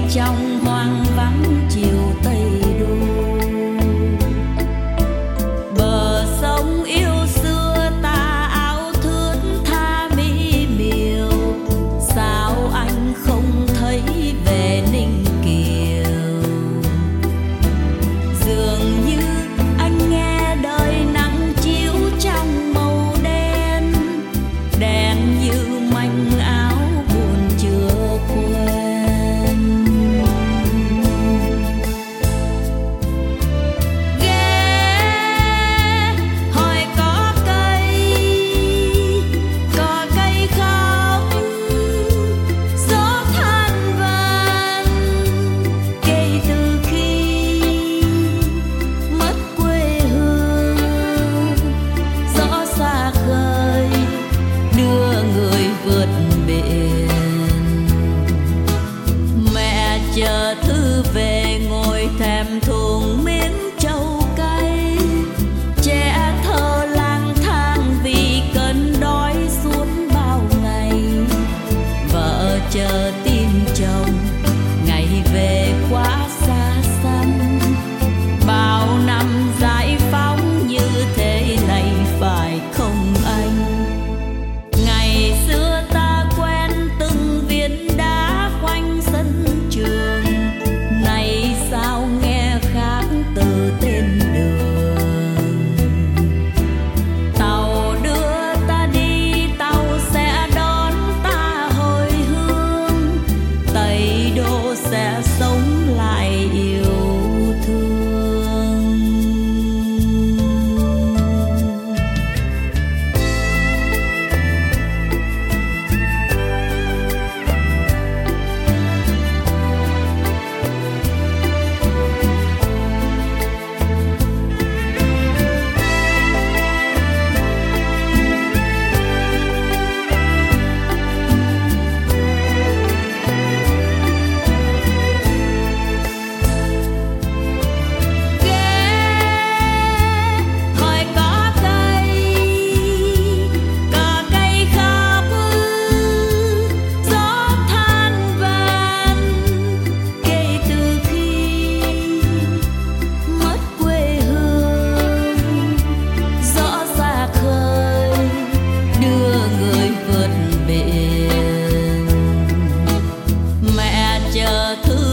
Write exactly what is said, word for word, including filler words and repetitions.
trong hoang vắng chiều tây đô. Bờ sông yêu xưa ta áo thướt tha mỹ miều, sao anh không thấy về Ninh Kiều? Dường như anh nghe đời nắng chiếu trong màu đen, đen như manh áo buồn chưa quên. Ghé hỏi có cây, có cây khóc, gió than vãn kể từ khi mất quê hương. Gió xa khơi đưa người vượt biển, mẹ chờ thư về ngồi thèm thuồng miếng trầu cay. Trẻ thơ lang thang vì cơn đói suốt bao ngày, vợ chờ tin chồng ngày về quá xa xăm. Bao năm giải phóng như thế này phải không anh? Ngày xưa ta quen từng viên đá quanh sân trường, nay sao nghe khác từ tên đường. Tàu đưa ta đi, tàu sẽ đón ta hồi hương, Tây Đô sẽ sống lại yêu thương. Hỏi có cây, có cây khóc, gió than vãn kể từ khi mất quê hương. Gió xa khơi đưa người vượt biển, mẹ chờ thư